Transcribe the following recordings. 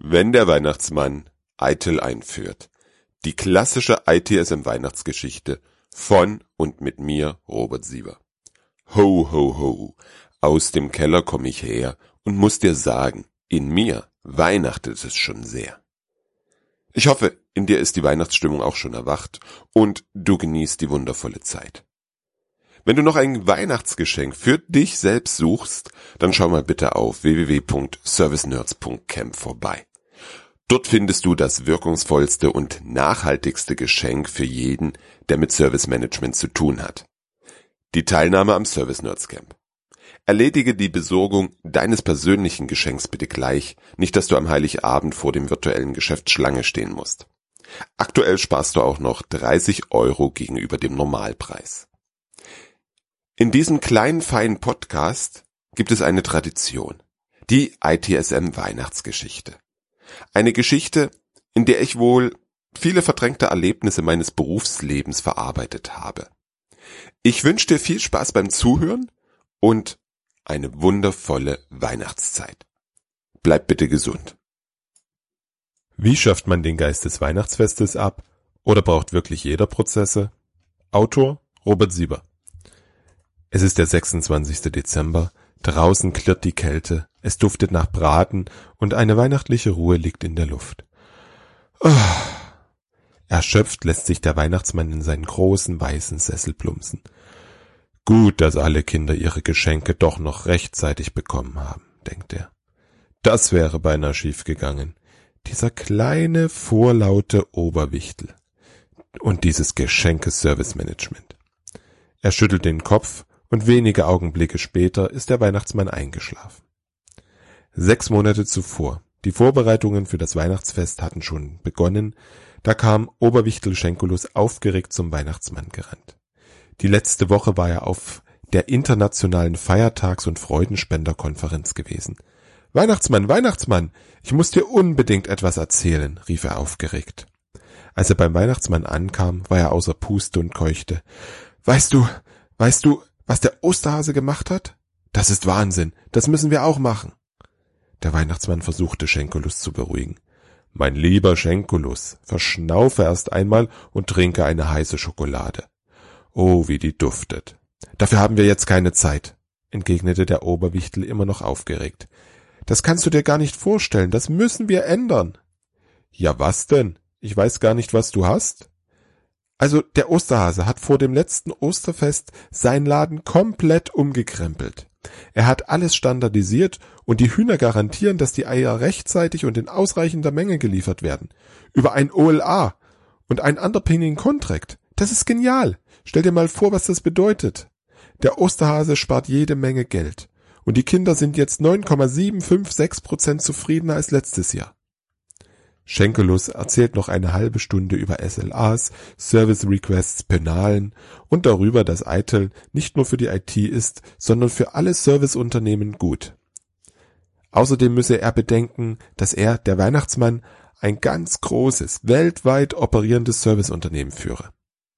Wenn der Weihnachtsmann Eitel einführt. Die klassische ITSM-Weihnachtsgeschichte von und mit mir, Robert Sieber. Ho, ho, ho. Aus dem Keller komm ich her und muss dir sagen, in mir weihnachtet es schon sehr. Ich hoffe, in dir ist die Weihnachtsstimmung auch schon erwacht und du genießt die wundervolle Zeit. Wenn du noch ein Weihnachtsgeschenk für dich selbst suchst, dann schau mal bitte auf www.servicenerds.camp vorbei. Dort findest du das wirkungsvollste und nachhaltigste Geschenk für jeden, der mit Service Management zu tun hat. Die Teilnahme am Service Nerds Camp. Erledige die Besorgung deines persönlichen Geschenks bitte gleich, nicht dass du am Heiligabend vor dem virtuellen Geschäft Schlange stehen musst. Aktuell sparst du auch noch 30 € gegenüber dem Normalpreis. In diesem kleinen, feinen Podcast gibt es eine Tradition, die ITSM Weihnachtsgeschichte. Eine Geschichte, in der ich wohl viele verdrängte Erlebnisse meines Berufslebens verarbeitet habe. Ich wünsche dir viel Spaß beim Zuhören und eine wundervolle Weihnachtszeit. Bleib bitte gesund. Wie schafft man den Geist des Weihnachtsfestes ab? Oder braucht wirklich jeder Prozesse? Autor Robert Sieber. Es ist der 26. Dezember, draußen klirrt die Kälte, es duftet nach Braten und eine weihnachtliche Ruhe liegt in der Luft. Erschöpft lässt sich der Weihnachtsmann in seinen großen weißen Sessel plumpsen. Gut, dass alle Kinder ihre Geschenke doch noch rechtzeitig bekommen haben, denkt er. Das wäre beinahe schief gegangen. Dieser kleine, vorlaute Oberwichtel. Und dieses Geschenke-Service-Management. Er schüttelt den Kopf und wenige Augenblicke später ist der Weihnachtsmann eingeschlafen. 6 Monate zuvor, die Vorbereitungen für das Weihnachtsfest hatten schon begonnen, da kam Oberwichtel Schenkulus aufgeregt zum Weihnachtsmann gerannt. Die letzte Woche war er auf der internationalen Feiertags- und Freudenspenderkonferenz gewesen. »Weihnachtsmann, Weihnachtsmann, ich muss dir unbedingt etwas erzählen«, rief er aufgeregt. Als er beim Weihnachtsmann ankam, war er außer Puste und keuchte. Weißt du, was der Osterhase gemacht hat? Das ist Wahnsinn, das müssen wir auch machen.« Der Weihnachtsmann versuchte Schenkulus zu beruhigen. »Mein lieber Schenkulus, verschnaufe erst einmal und trinke eine heiße Schokolade. Oh, wie die duftet. Dafür haben wir jetzt keine Zeit«, entgegnete der Oberwichtel immer noch aufgeregt. »Das kannst du dir gar nicht vorstellen, das müssen wir ändern.« »Ja, was denn? Ich weiß gar nicht, was du hast.« »Also, der Osterhase hat vor dem letzten Osterfest seinen Laden komplett umgekrempelt. Er hat alles standardisiert und die Hühner garantieren, dass die Eier rechtzeitig und in ausreichender Menge geliefert werden. Über ein OLA und ein Underpinning Contract. Das ist genial. Stell dir mal vor, was das bedeutet. Der Osterhase spart jede Menge Geld. Und die Kinder sind jetzt 9,756% zufriedener als letztes Jahr.« Schenkulus erzählt noch eine halbe Stunde über SLAs, Service Requests, Penalen und darüber, dass ITIL nicht nur für die IT ist, sondern für alle Serviceunternehmen gut. Außerdem müsse er bedenken, dass er, der Weihnachtsmann, ein ganz großes, weltweit operierendes Serviceunternehmen führe.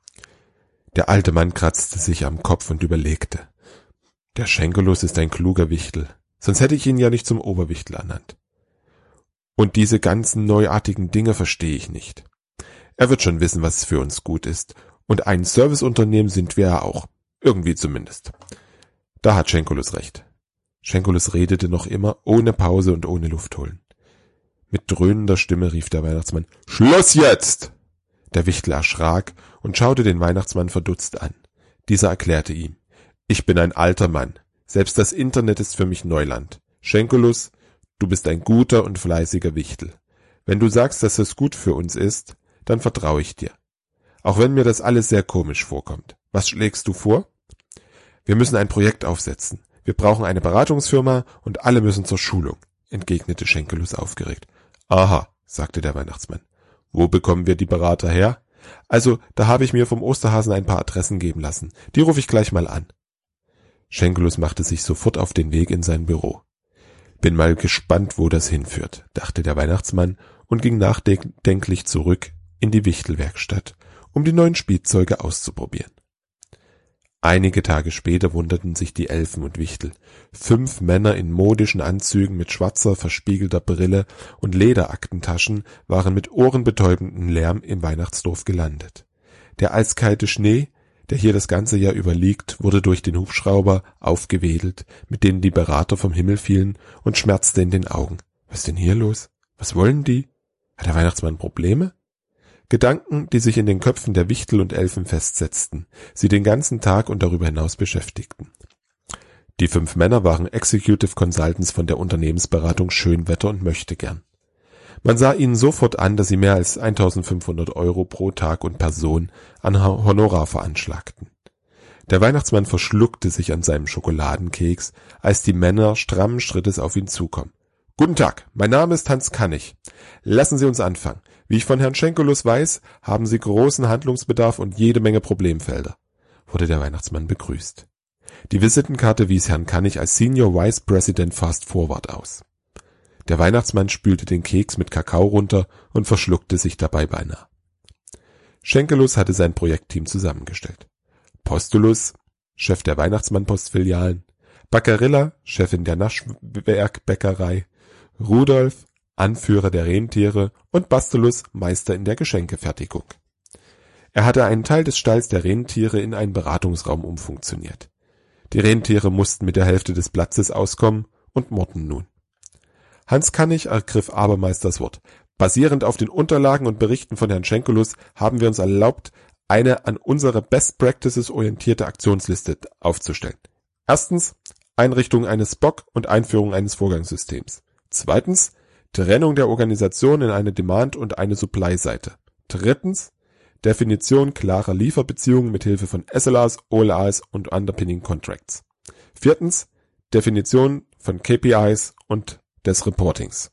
Der alte Mann kratzte sich am Kopf und überlegte. Der Schenkulus ist ein kluger Wichtel, sonst hätte ich ihn ja nicht zum Oberwichtel ernannt. Und diese ganzen neuartigen Dinge verstehe ich nicht. Er wird schon wissen, was für uns gut ist. Und ein Serviceunternehmen sind wir ja auch. Irgendwie zumindest. Da hat Schenkulus recht. Schenkulus redete noch immer, ohne Pause und ohne Luft holen. Mit dröhnender Stimme rief der Weihnachtsmann, »Schluss jetzt!« Der Wichtel erschrak und schaute den Weihnachtsmann verdutzt an. Dieser erklärte ihm, »Ich bin ein alter Mann. Selbst das Internet ist für mich Neuland. Schenkulus, du bist ein guter und fleißiger Wichtel. Wenn du sagst, dass es gut für uns ist, dann vertraue ich dir. Auch wenn mir das alles sehr komisch vorkommt. Was schlägst du vor?« »Wir müssen ein Projekt aufsetzen. Wir brauchen eine Beratungsfirma und alle müssen zur Schulung«, entgegnete Schenkulus aufgeregt. »Aha«, sagte der Weihnachtsmann. »Wo bekommen wir die Berater her?« »Also, da habe ich mir vom Osterhasen ein paar Adressen geben lassen. Die rufe ich gleich mal an.« Schenkulus machte sich sofort auf den Weg in sein Büro. »Bin mal gespannt, wo das hinführt«, dachte der Weihnachtsmann und ging nachdenklich zurück in die Wichtelwerkstatt, um die neuen Spielzeuge auszuprobieren. Einige Tage später wunderten sich die Elfen und Wichtel. 5 Männer in modischen Anzügen mit schwarzer, verspiegelter Brille und Lederaktentaschen waren mit ohrenbetäubendem Lärm im Weihnachtsdorf gelandet. Der eiskalte Schnee, der hier das ganze Jahr über liegt, wurde durch den Hubschrauber aufgewedelt, mit denen die Berater vom Himmel fielen, und schmerzte in den Augen. Was ist denn hier los? Was wollen die? Hat der Weihnachtsmann Probleme? Gedanken, die sich in den Köpfen der Wichtel und Elfen festsetzten, sie den ganzen Tag und darüber hinaus beschäftigten. Die 5 Männer waren Executive Consultants von der Unternehmensberatung Schönwetter und Möchtegern. Man sah ihnen sofort an, dass sie mehr als 1.500 € pro Tag und Person an Honorar veranschlagten. Der Weihnachtsmann verschluckte sich an seinem Schokoladenkeks, als die Männer strammen Schrittes auf ihn zukommen. »Guten Tag, mein Name ist Hans Kannig. Lassen Sie uns anfangen. Wie ich von Herrn Schenkelus weiß, haben Sie großen Handlungsbedarf und jede Menge Problemfelder«, wurde der Weihnachtsmann begrüßt. Die Visitenkarte wies Herrn Kannig als Senior Vice President Fast Forward aus. Der Weihnachtsmann spülte den Keks mit Kakao runter und verschluckte sich dabei beinahe. Schenkelus hatte sein Projektteam zusammengestellt. Postulus, Chef der Weihnachtsmann-Postfilialen, Baccarilla, Chefin der Naschwerkbäckerei, Rudolf, Anführer der Rentiere, und Bastulus, Meister in der Geschenkefertigung. Er hatte einen Teil des Stalls der Rentiere in einen Beratungsraum umfunktioniert. Die Rentiere mussten mit der Hälfte des Platzes auskommen und murrten nun. Hans Kannig ergriff abermals das Wort. Basierend auf den Unterlagen und Berichten von Herrn Schenkelus haben wir uns erlaubt, eine an unsere Best Practices orientierte Aktionsliste aufzustellen. Erstens, Einrichtung eines SPOC und Einführung eines Vorgangssystems. Zweitens, Trennung der Organisation in eine Demand- und eine Supply-Seite. Drittens, Definition klarer Lieferbeziehungen mit Hilfe von SLAs, OLAs und Underpinning Contracts. Viertens, Definition von KPIs und des Reportings.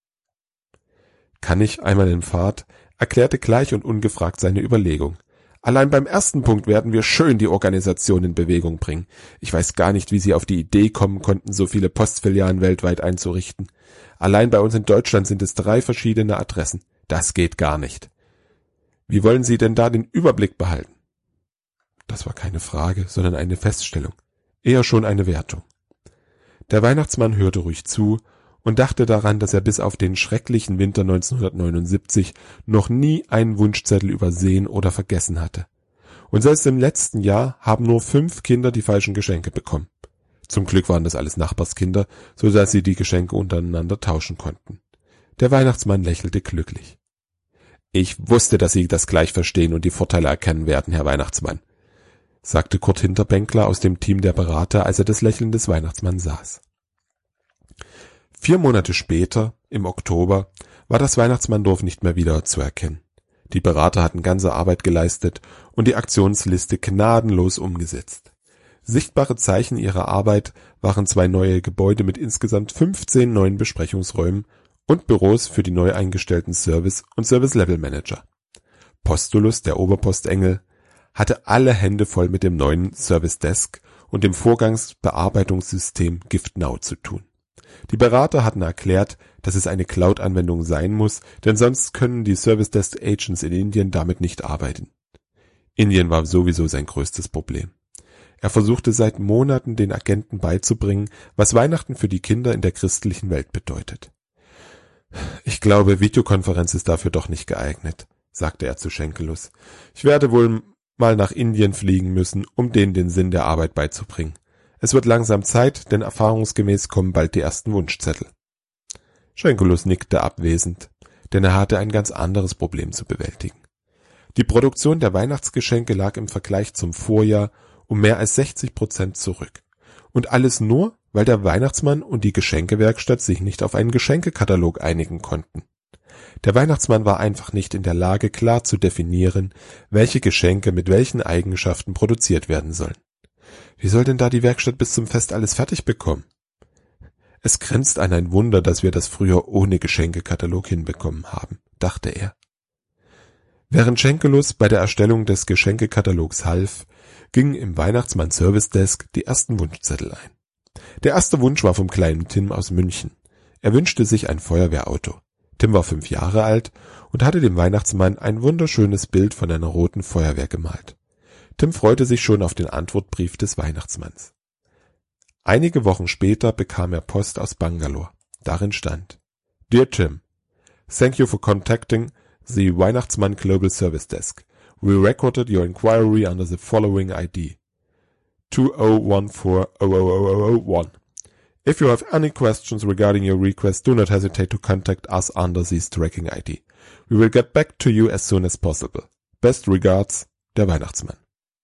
Kannig, einmal in Fahrt, erklärte gleich und ungefragt seine Überlegung. Allein beim ersten Punkt werden wir schön die Organisation in Bewegung bringen. Ich weiß gar nicht, wie Sie auf die Idee kommen konnten, so viele Postfilialen weltweit einzurichten. Allein bei uns in Deutschland sind es 3 verschiedene Adressen. Das geht gar nicht. Wie wollen Sie denn da den Überblick behalten? Das war keine Frage, sondern eine Feststellung. Eher schon eine Wertung. Der Weihnachtsmann hörte ruhig zu und dachte daran, dass er bis auf den schrecklichen Winter 1979 noch nie einen Wunschzettel übersehen oder vergessen hatte. Und selbst im letzten Jahr haben nur 5 Kinder die falschen Geschenke bekommen. Zum Glück waren das alles Nachbarskinder, so dass sie die Geschenke untereinander tauschen konnten. Der Weihnachtsmann lächelte glücklich. »Ich wusste, dass Sie das gleich verstehen und die Vorteile erkennen werden, Herr Weihnachtsmann«, sagte Kurt Hinterbänkler aus dem Team der Berater, als er das Lächeln des Weihnachtsmanns saß. 4 Monate später, im Oktober, war das Weihnachtsmanndorf nicht mehr wieder zu erkennen. Die Berater hatten ganze Arbeit geleistet und die Aktionsliste gnadenlos umgesetzt. Sichtbare Zeichen ihrer Arbeit waren 2 neue Gebäude mit insgesamt 15 neuen Besprechungsräumen und Büros für die neu eingestellten Service- und Service-Level-Manager. Postulus, der Oberpostengel, hatte alle Hände voll mit dem neuen Service Desk und dem Vorgangsbearbeitungssystem GiftNow zu tun. Die Berater hatten erklärt, dass es eine Cloud-Anwendung sein muss, denn sonst können die Service Desk Agents in Indien damit nicht arbeiten. Indien war sowieso sein größtes Problem. Er versuchte seit Monaten den Agenten beizubringen, was Weihnachten für die Kinder in der christlichen Welt bedeutet. »Ich glaube, Videokonferenz ist dafür doch nicht geeignet«, sagte er zu Schenkelus. »Ich werde wohl mal nach Indien fliegen müssen, um denen den Sinn der Arbeit beizubringen. Es wird langsam Zeit, denn erfahrungsgemäß kommen bald die ersten Wunschzettel.« Schenkelus nickte abwesend, denn er hatte ein ganz anderes Problem zu bewältigen. Die Produktion der Weihnachtsgeschenke lag im Vergleich zum Vorjahr um mehr als 60% zurück. Und alles nur, weil der Weihnachtsmann und die Geschenkewerkstatt sich nicht auf einen Geschenkekatalog einigen konnten. Der Weihnachtsmann war einfach nicht in der Lage, klar zu definieren, welche Geschenke mit welchen Eigenschaften produziert werden sollen. Wie soll denn da die Werkstatt bis zum Fest alles fertig bekommen? Es grenzt an ein Wunder, dass wir das früher ohne Geschenkekatalog hinbekommen haben, dachte er. Während Schenkelus bei der Erstellung des Geschenkekatalogs half, gingen im Weihnachtsmann Service Desk die ersten Wunschzettel ein. Der erste Wunsch war vom kleinen Tim aus München. Er wünschte sich ein Feuerwehrauto. Tim war 5 Jahre alt und hatte dem Weihnachtsmann ein wunderschönes Bild von einer roten Feuerwehr gemalt. Tim freute sich schon auf den Antwortbrief des Weihnachtsmanns. Einige Wochen später bekam er Post aus Bangalore. Darin stand: Dear Tim, thank you for contacting the Weihnachtsmann Global Service Desk. We recorded your inquiry under the following ID: 2014000001. If you have any questions regarding your request, do not hesitate to contact us under this tracking ID. We will get back to you as soon as possible. Best regards, der Weihnachtsmann.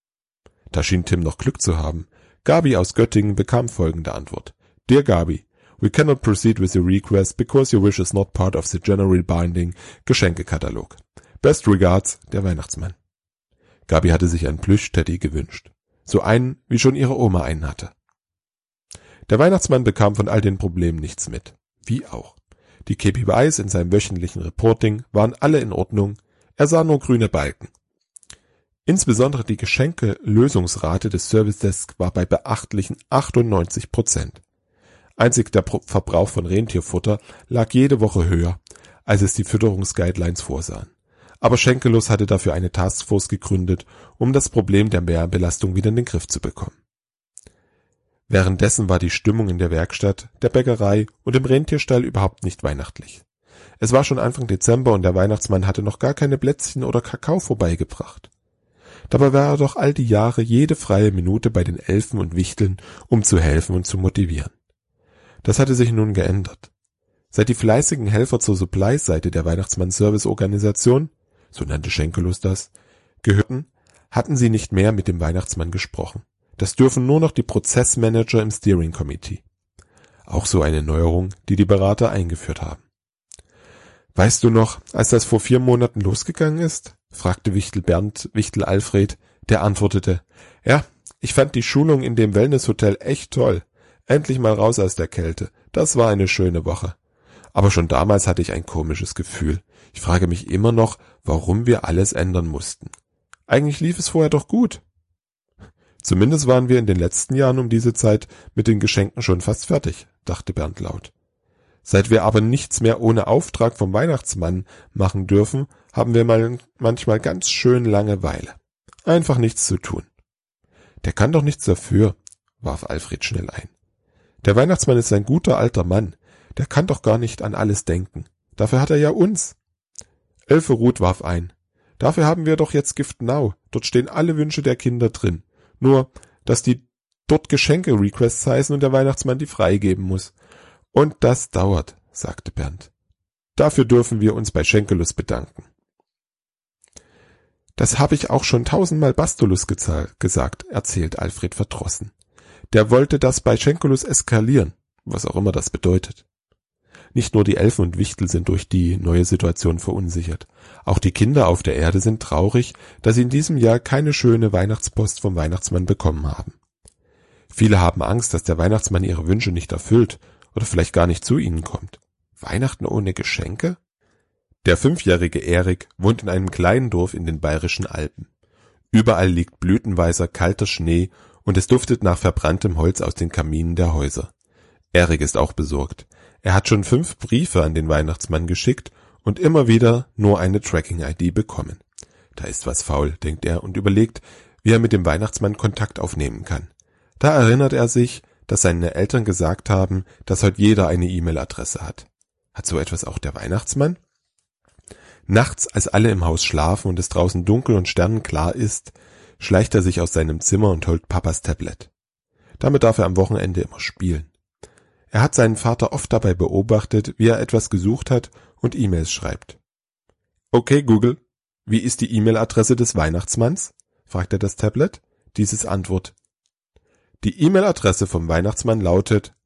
Da schien Tim noch Glück zu haben. Gabi aus Göttingen bekam folgende Antwort: Dear Gabi, we cannot proceed with your request because your wish is not part of the generally binding Geschenkekatalog. Best regards, der Weihnachtsmann. Gabi hatte sich einen Plüsch-Teddy gewünscht. So einen, wie schon ihre Oma einen hatte. Der Weihnachtsmann bekam von all den Problemen nichts mit. Wie auch. Die KPIs in seinem wöchentlichen Reporting waren alle in Ordnung, er sah nur grüne Balken. Insbesondere die Geschenke-Lösungsrate des Service Desk war bei beachtlichen 98%. Einzig der Verbrauch von Rentierfutter lag jede Woche höher, als es die Fütterungsguidelines vorsahen. Aber Schenkelus hatte dafür eine Taskforce gegründet, um das Problem der Mehrbelastung wieder in den Griff zu bekommen. Währenddessen war die Stimmung in der Werkstatt, der Bäckerei und im Rentierstall überhaupt nicht weihnachtlich. Es war schon Anfang Dezember und der Weihnachtsmann hatte noch gar keine Plätzchen oder Kakao vorbeigebracht. Dabei war er doch all die Jahre jede freie Minute bei den Elfen und Wichteln, um zu helfen und zu motivieren. Das hatte sich nun geändert. Seit die fleißigen Helfer zur Supply-Seite der Weihnachtsmann-Service-Organisation, so nannte Schenkelus das, gehörten, hatten sie nicht mehr mit dem Weihnachtsmann gesprochen. Das dürfen nur noch die Prozessmanager im Steering Committee. Auch so eine Neuerung, die die Berater eingeführt haben. Weißt du noch, als das vor 4 Monaten losgegangen ist? Fragte Wichtel Bernd Wichtel Alfred, der antwortete: Ja, ich fand die Schulung in dem Wellnesshotel echt toll. Endlich mal raus aus der Kälte. Das war eine schöne Woche. Aber schon damals hatte ich ein komisches Gefühl. Ich frage mich immer noch, warum wir alles ändern mussten. Eigentlich lief es vorher doch gut. Zumindest waren wir in den letzten Jahren um diese Zeit mit den Geschenken schon fast fertig, dachte Bernd laut. Seit wir aber nichts mehr ohne Auftrag vom Weihnachtsmann machen dürfen, haben wir manchmal ganz schön Langeweile. Einfach nichts zu tun. Der kann doch nichts dafür, warf Alfred schnell ein. Der Weihnachtsmann ist ein guter alter Mann. Der kann doch gar nicht an alles denken. Dafür hat er ja uns. Elfe Ruth warf ein. Dafür haben wir doch jetzt Gift Now. Dort stehen alle Wünsche der Kinder drin. Nur, dass die dort Geschenke-Requests heißen und der Weihnachtsmann die freigeben muss. Und das dauert, sagte Bernd. Dafür dürfen wir uns bei Schenkelus bedanken. Das habe ich auch schon 1000-mal Bastulus gesagt, erzählt Alfred verdrossen. Der wollte das bei Schenkelus eskalieren, was auch immer das bedeutet. Nicht nur die Elfen und Wichtel sind durch die neue Situation verunsichert. Auch die Kinder auf der Erde sind traurig, dass sie in diesem Jahr keine schöne Weihnachtspost vom Weihnachtsmann bekommen haben. Viele haben Angst, dass der Weihnachtsmann ihre Wünsche nicht erfüllt oder vielleicht gar nicht zu ihnen kommt. Weihnachten ohne Geschenke? Der 5-jährige Erik wohnt in einem kleinen Dorf in den Bayerischen Alpen. Überall liegt blütenweißer, kalter Schnee und es duftet nach verbranntem Holz aus den Kaminen der Häuser. Erik ist auch besorgt. Er hat schon 5 Briefe an den Weihnachtsmann geschickt und immer wieder nur eine Tracking-ID bekommen. Da ist was faul, denkt er und überlegt, wie er mit dem Weihnachtsmann Kontakt aufnehmen kann. Da erinnert er sich, dass seine Eltern gesagt haben, dass heute jeder eine E-Mail-Adresse hat. Hat so etwas auch der Weihnachtsmann? Nachts, als alle im Haus schlafen und es draußen dunkel und sternenklar ist, schleicht er sich aus seinem Zimmer und holt Papas Tablet. Damit darf er am Wochenende immer spielen. Er hat seinen Vater oft dabei beobachtet, wie er etwas gesucht hat und E-Mails schreibt. Okay, Google, wie ist die E-Mail-Adresse des Weihnachtsmanns? Fragt er das Tablet. Dieses Antwort. Die E-Mail-Adresse vom Weihnachtsmann lautet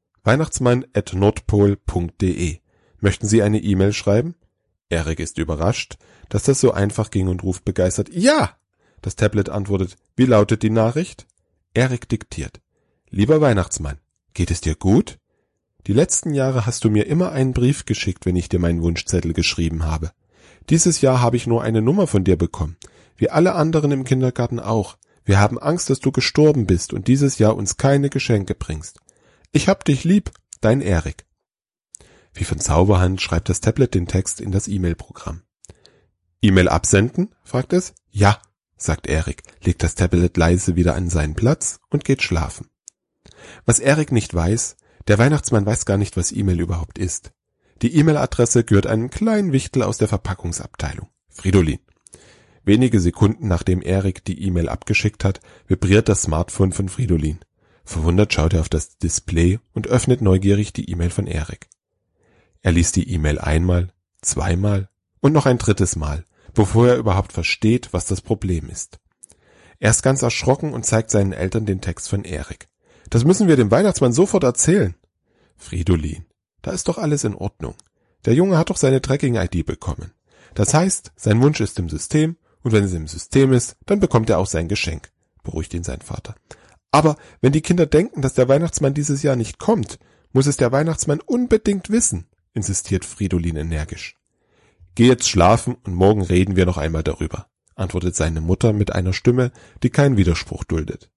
weihnachtsmann@nordpol.de. Möchten Sie eine E-Mail schreiben? Erik ist überrascht, dass das so einfach ging und ruft begeistert: Ja! Das Tablet antwortet: Wie lautet die Nachricht? Erik diktiert: Lieber Weihnachtsmann, geht es dir gut? Die letzten Jahre hast du mir immer einen Brief geschickt, wenn ich dir meinen Wunschzettel geschrieben habe. Dieses Jahr habe ich nur eine Nummer von dir bekommen, wie alle anderen im Kindergarten auch. Wir haben Angst, dass du gestorben bist und dieses Jahr uns keine Geschenke bringst. Ich hab dich lieb, dein Erik. Wie von Zauberhand schreibt das Tablet den Text in das E-Mail-Programm. E-Mail absenden? Fragt es. Ja, sagt Erik, legt das Tablet leise wieder an seinen Platz und geht schlafen. Was Erik nicht weiß, der Weihnachtsmann weiß gar nicht, was E-Mail überhaupt ist. Die E-Mail-Adresse gehört einem kleinen Wichtel aus der Verpackungsabteilung, Fridolin. Wenige Sekunden nachdem Erik die E-Mail abgeschickt hat, vibriert das Smartphone von Fridolin. Verwundert schaut er auf das Display und öffnet neugierig die E-Mail von Erik. Er liest die E-Mail einmal, zweimal und noch ein drittes Mal, bevor er überhaupt versteht, was das Problem ist. Er ist ganz erschrocken und zeigt seinen Eltern den Text von Erik. Das müssen wir dem Weihnachtsmann sofort erzählen. Fridolin, da ist doch alles in Ordnung. Der Junge hat doch seine Tracking-ID bekommen. Das heißt, sein Wunsch ist im System und wenn es im System ist, dann bekommt er auch sein Geschenk, beruhigt ihn sein Vater. Aber wenn die Kinder denken, dass der Weihnachtsmann dieses Jahr nicht kommt, muss es der Weihnachtsmann unbedingt wissen, insistiert Fridolin energisch. Geh jetzt schlafen und morgen reden wir noch einmal darüber, antwortet seine Mutter mit einer Stimme, die keinen Widerspruch duldet.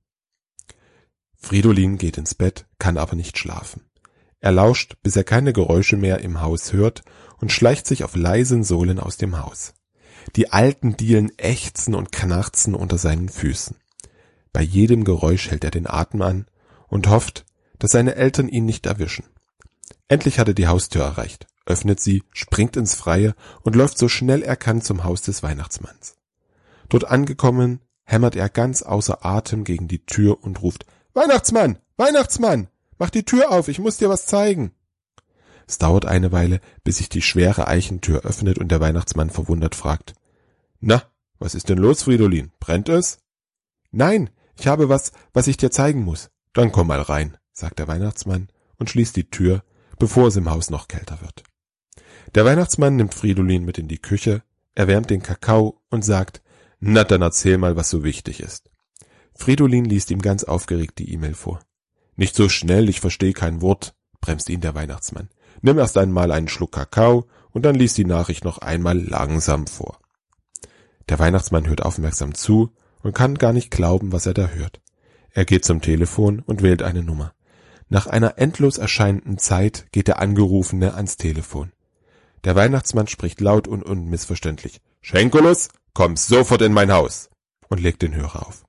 Fridolin geht ins Bett, kann aber nicht schlafen. Er lauscht, bis er keine Geräusche mehr im Haus hört und schleicht sich auf leisen Sohlen aus dem Haus. Die alten Dielen ächzen und knarzen unter seinen Füßen. Bei jedem Geräusch hält er den Atem an und hofft, dass seine Eltern ihn nicht erwischen. Endlich hat er die Haustür erreicht, öffnet sie, springt ins Freie und läuft so schnell er kann zum Haus des Weihnachtsmanns. Dort angekommen, hämmert er ganz außer Atem gegen die Tür und ruft: »Weihnachtsmann! Weihnachtsmann! Mach die Tür auf, ich muss dir was zeigen!« Es dauert eine Weile, bis sich die schwere Eichentür öffnet und der Weihnachtsmann verwundert fragt: »Na, was ist denn los, Fridolin? Brennt es?« »Nein, ich habe was ich dir zeigen muss.« »Dann komm mal rein«, sagt der Weihnachtsmann und schließt die Tür, bevor es im Haus noch kälter wird. Der Weihnachtsmann nimmt Fridolin mit in die Küche, erwärmt den Kakao und sagt: »Na, dann erzähl mal, was so wichtig ist.« Fridolin liest ihm ganz aufgeregt die E-Mail vor. »Nicht so schnell, ich verstehe kein Wort«, bremst ihn der Weihnachtsmann. »Nimm erst einmal einen Schluck Kakao und dann lies die Nachricht noch einmal langsam vor.« Der Weihnachtsmann hört aufmerksam zu und kann gar nicht glauben, was er da hört. Er geht zum Telefon und wählt eine Nummer. Nach einer endlos erscheinenden Zeit geht der Angerufene ans Telefon. Der Weihnachtsmann spricht laut und unmissverständlich: »Schenkelus, komm sofort in mein Haus!« und legt den Hörer auf.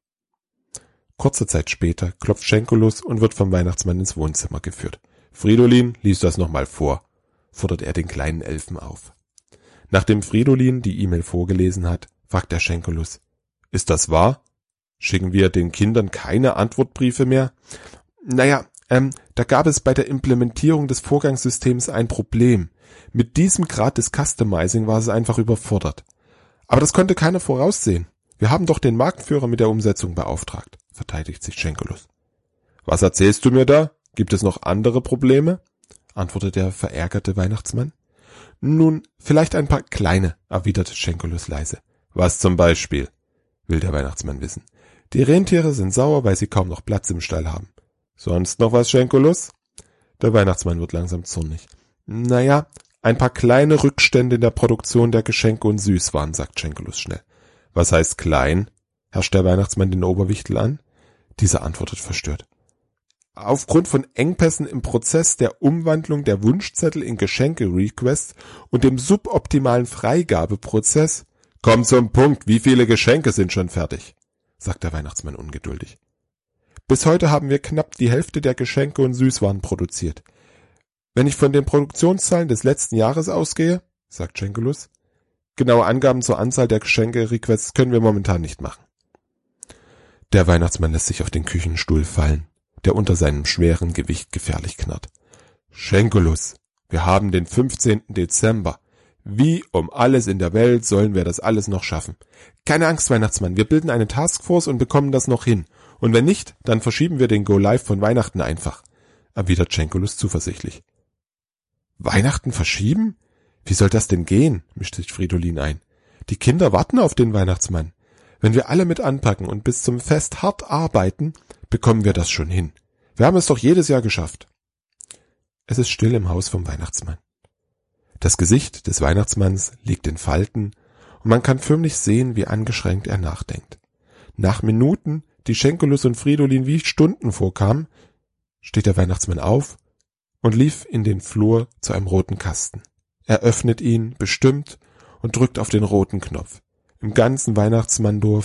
Kurze Zeit später klopft Schenkelus und wird vom Weihnachtsmann ins Wohnzimmer geführt. »Fridolin, lies das nochmal vor«, fordert er den kleinen Elfen auf. Nachdem Fridolin die E-Mail vorgelesen hat, fragt der Schenkelus: »Ist das wahr? Schicken wir den Kindern keine Antwortbriefe mehr?« »Naja, da gab es bei der Implementierung des Vorgangssystems ein Problem. Mit diesem Grad des Customizing war es einfach überfordert. Aber das konnte keiner voraussehen. Wir haben doch den Marktführer mit der Umsetzung beauftragt«, verteidigt sich Schenkelus. »Was erzählst du mir da? Gibt es noch andere Probleme?«, antwortet der verärgerte Weihnachtsmann. »Nun, vielleicht ein paar kleine«, erwidert Schenkelus leise. »Was zum Beispiel?«, will der Weihnachtsmann wissen. »Die Rentiere sind sauer, weil sie kaum noch Platz im Stall haben.« »Sonst noch was, Schenkelus?«, der Weihnachtsmann wird langsam zornig. »Naja, ein paar kleine Rückstände in der Produktion der Geschenke und Süßwaren«, sagt Schenkelus schnell. »Was heißt klein?«, herrscht der Weihnachtsmann den Oberwichtel an. Dieser antwortet verstört. »Aufgrund von Engpässen im Prozess der Umwandlung der Wunschzettel in Geschenke-Requests und dem suboptimalen Freigabeprozess.« »Komm zum Punkt, wie viele Geschenke sind schon fertig?«, sagt der Weihnachtsmann ungeduldig. »Bis heute haben wir knapp die Hälfte der Geschenke und Süßwaren produziert. Wenn ich von den Produktionszahlen des letzten Jahres ausgehe«, sagt Schenkelus, »genaue Angaben zur Anzahl der Geschenke-Requests können wir momentan nicht machen.« Der Weihnachtsmann lässt sich auf den Küchenstuhl fallen, der unter seinem schweren Gewicht gefährlich knarrt. »Schenkelus, wir haben den 15. Dezember. Wie um alles in der Welt sollen wir das alles noch schaffen? Keine Angst, Weihnachtsmann, wir bilden eine Taskforce und bekommen das noch hin. Und wenn nicht, dann verschieben wir den Go-Live von Weihnachten einfach«, erwidert Schenkelus zuversichtlich. »Weihnachten verschieben? Wie soll das denn gehen?«, mischt sich Fridolin ein. »Die Kinder warten auf den Weihnachtsmann. Wenn wir alle mit anpacken und bis zum Fest hart arbeiten, bekommen wir das schon hin. Wir haben es doch jedes Jahr geschafft.« Es ist still im Haus vom Weihnachtsmann. Das Gesicht des Weihnachtsmanns liegt in Falten und man kann förmlich sehen, wie angeschränkt er nachdenkt. Nach Minuten, die Schenkelus und Fridolin wie Stunden vorkamen, steht der Weihnachtsmann auf und lief in den Flur zu einem roten Kasten. Er öffnet ihn bestimmt und drückt auf den roten Knopf. Im ganzen Weihnachtsmanndorf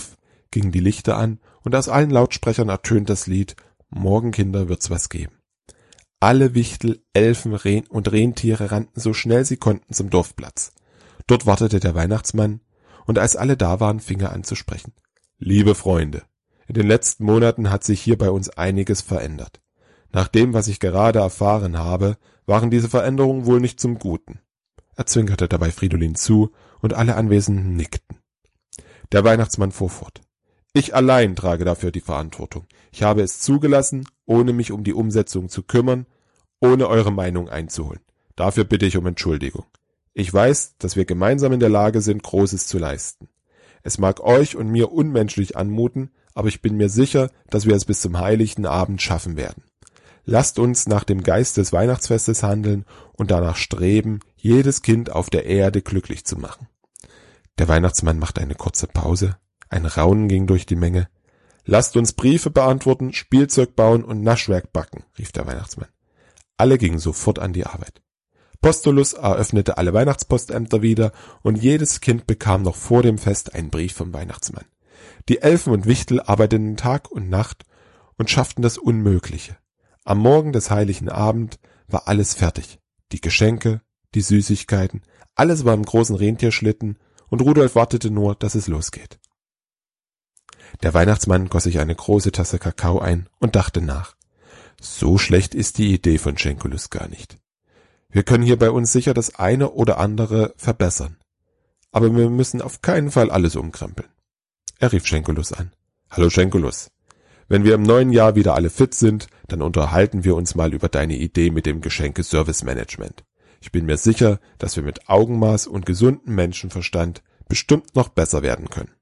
gingen die Lichter an und aus allen Lautsprechern ertönt das Lied »Morgen, Kinder, wird's was geben«. Alle Wichtel, Elfen und Rentiere rannten so schnell sie konnten zum Dorfplatz. Dort wartete der Weihnachtsmann, und als alle da waren, fing er an zu sprechen. »Liebe Freunde, in den letzten Monaten hat sich hier bei uns einiges verändert. Nach dem, was ich gerade erfahren habe, waren diese Veränderungen wohl nicht zum Guten.« Er zwinkerte dabei Fridolin zu, und alle Anwesenden nickten. Der Weihnachtsmann fuhr fort. »Ich allein trage dafür die Verantwortung. Ich habe es zugelassen, ohne mich um die Umsetzung zu kümmern, ohne eure Meinung einzuholen. Dafür bitte ich um Entschuldigung. Ich weiß, dass wir gemeinsam in der Lage sind, Großes zu leisten. Es mag euch und mir unmenschlich anmuten, aber ich bin mir sicher, dass wir es bis zum heiligen Abend schaffen werden. Lasst uns nach dem Geist des Weihnachtsfestes handeln und danach streben, jedes Kind auf der Erde glücklich zu machen.« Der Weihnachtsmann machte eine kurze Pause. Ein Raunen ging durch die Menge. »Lasst uns Briefe beantworten, Spielzeug bauen und Naschwerk backen«, rief der Weihnachtsmann. Alle gingen sofort an die Arbeit. Postulus eröffnete alle Weihnachtspostämter wieder und jedes Kind bekam noch vor dem Fest einen Brief vom Weihnachtsmann. Die Elfen und Wichtel arbeiteten Tag und Nacht und schafften das Unmögliche. Am Morgen des heiligen Abend war alles fertig. Die Geschenke, die Süßigkeiten, alles war im großen Rentierschlitten und Rudolf wartete nur, dass es losgeht. Der Weihnachtsmann goss sich eine große Tasse Kakao ein und dachte nach. So schlecht ist die Idee von Schenkulus gar nicht. Wir können hier bei uns sicher das eine oder andere verbessern. Aber wir müssen auf keinen Fall alles umkrempeln. Er rief Schenkulus an. »Hallo Schenkulus. Wenn wir im neuen Jahr wieder alle fit sind, dann unterhalten wir uns mal über deine Idee mit dem Geschenke-Service-Management. Ich bin mir sicher, dass wir mit Augenmaß und gesundem Menschenverstand bestimmt noch besser werden können.«